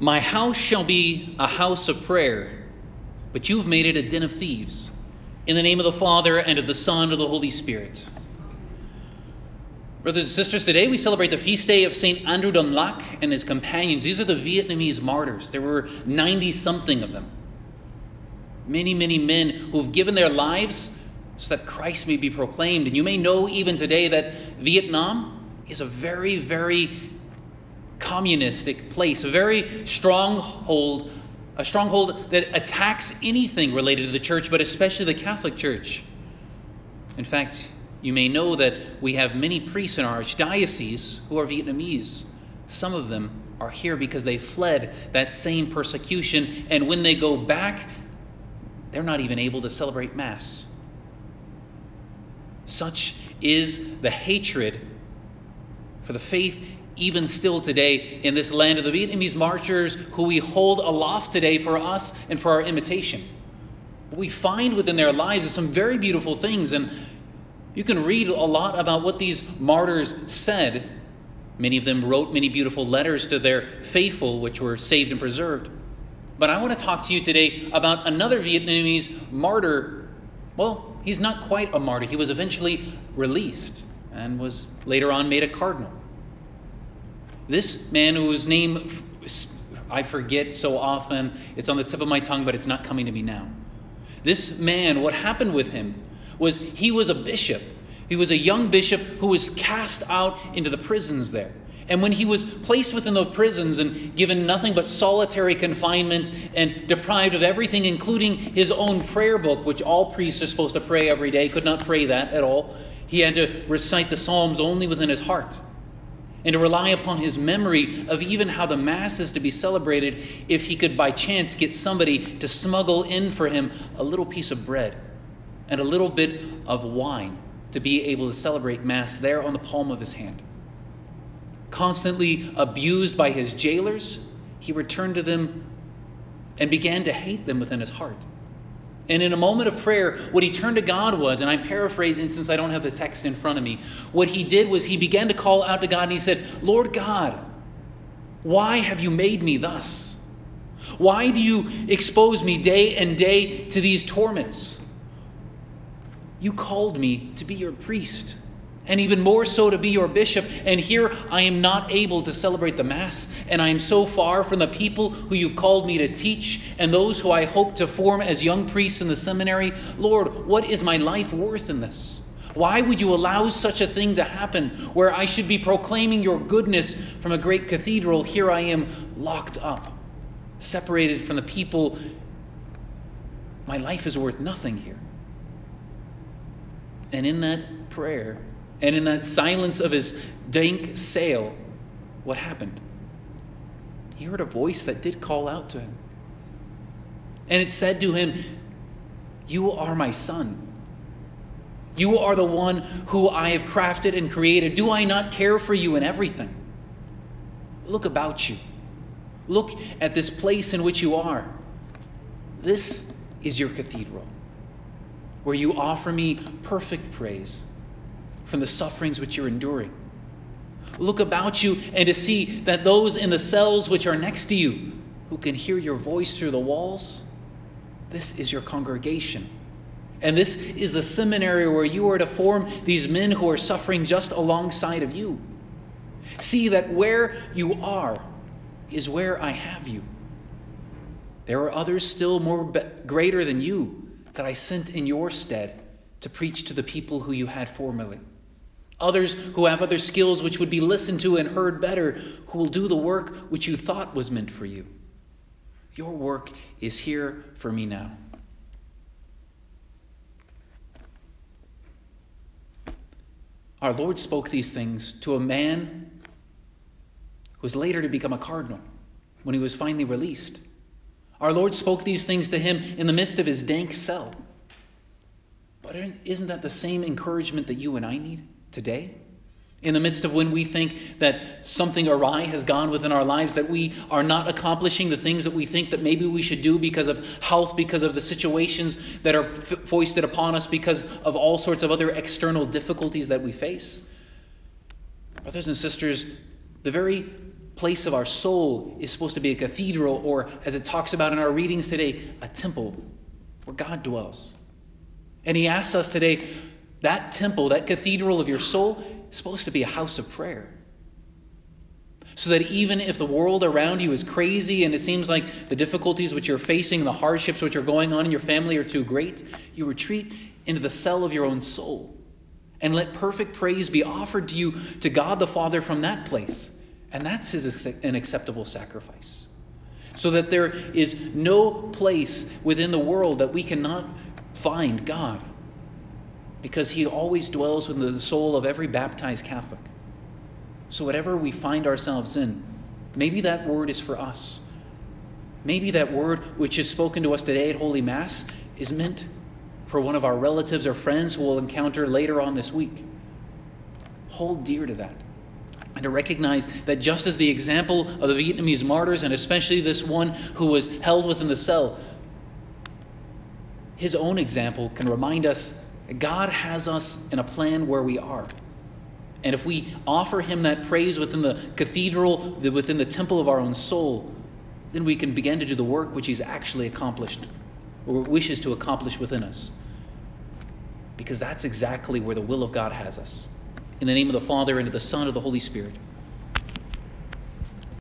My house shall be a house of prayer, but you've made it a den of thieves. In the name of the Father, and of the Son, and of the Holy Spirit. Brothers and sisters, today we celebrate the feast day of St. Andrew Dom Lac and his companions. These are the Vietnamese martyrs. There were 90-something of them. Many, many men who have given their lives so that Christ may be proclaimed. And you may know even today that Vietnam is a very, very communistic place, a very stronghold, a stronghold that attacks anything related to the church, but especially the Catholic Church. In fact, you may know that we have many priests in our archdiocese who are Vietnamese. Some of them are here because they fled that same persecution, and when they go back, they're not even able to celebrate Mass. Such is the hatred for the faith even still today in this land of the Vietnamese martyrs who we hold aloft today for us and for our imitation. What we find within their lives is some very beautiful things, and you can read a lot about what these martyrs said. Many of them wrote many beautiful letters to their faithful, which were saved and preserved. But I want to talk to you today about another Vietnamese martyr. Well, he's not quite a martyr. He was eventually released and was later on made a cardinal. This man whose name I forget so often, it's on the tip of my tongue, but it's not coming to me now. This man, what happened with him was he was a bishop. He was a young bishop who was cast out into the prisons there. And when he was placed within the prisons and given nothing but solitary confinement and deprived of everything, including his own prayer book, which all priests are supposed to pray every day, could not pray that at all. He had to recite the Psalms only within his heart, and to rely upon his memory of even how the Mass is to be celebrated if he could by chance get somebody to smuggle in for him a little piece of bread and a little bit of wine to be able to celebrate Mass there on the palm of his hand. Constantly abused by his jailers, he returned to them and began to hate them within his heart. And in a moment of prayer, what he turned to God was, and I'm paraphrasing since I don't have the text in front of me, what he did was he began to call out to God and he said, "Lord God, why have you made me thus? Why do you expose me day and day to these torments? You called me to be your priest, and even more so to be your bishop, and here I am not able to celebrate the Mass, and I am so far from the people who you've called me to teach and those who I hope to form as young priests in the seminary. Lord, what is my life worth in this? Why would you allow such a thing to happen where I should be proclaiming your goodness from a great cathedral? Here I am locked up, separated from the people. My life is worth nothing here." And in that prayer, and in that silence of his dank cell, what happened? He heard a voice that did call out to him. And it said to him, "You are my son. You are the one who I have crafted and created. Do I not care for you in everything? Look about you. Look at this place in which you are. This is your cathedral, where you offer me perfect praise from the sufferings which you're enduring. Look about you and to see that those in the cells which are next to you, who can hear your voice through the walls, this is your congregation. And this is the seminary where you are to form these men who are suffering just alongside of you. See that where you are is where I have you. There are others still greater than you that I sent in your stead to preach to the people who you had formerly. Others who have other skills which would be listened to and heard better, who will do the work which you thought was meant for you. Your work is here for me now." Our Lord spoke these things to a man who was later to become a cardinal when he was finally released. Our Lord spoke these things to him in the midst of his dank cell. But isn't that the same encouragement that you and I need today? In the midst of when we think that something awry has gone within our lives, that we are not accomplishing the things that we think that maybe we should do because of health, because of the situations that are foisted upon us, because of all sorts of other external difficulties that we face. Brothers and sisters, the very place of our soul is supposed to be a cathedral, or as it talks about in our readings today, a temple where God dwells. And he asks us today, that temple, that cathedral of your soul, is supposed to be a house of prayer. So that even if the world around you is crazy and it seems like the difficulties which you're facing, the hardships which are going on in your family are too great, you retreat into the cell of your own soul and let perfect praise be offered to you, to God the Father from that place. And that's an acceptable sacrifice. So that there is no place within the world that we cannot find God, because he always dwells within the soul of every baptized Catholic. So whatever we find ourselves in, maybe that word is for us. Maybe that word which is spoken to us today at Holy Mass is meant for one of our relatives or friends who we'll encounter later on this week. Hold dear to that. And to recognize that just as the example of the Vietnamese martyrs, and especially this one who was held within the cell, his own example can remind us that God has us in a plan where we are. And if we offer him that praise within the cathedral, within the temple of our own soul, then we can begin to do the work which he's actually accomplished, or wishes to accomplish within us. Because that's exactly where the will of God has us. In the name of the Father, and of the Son, and of the Holy Spirit.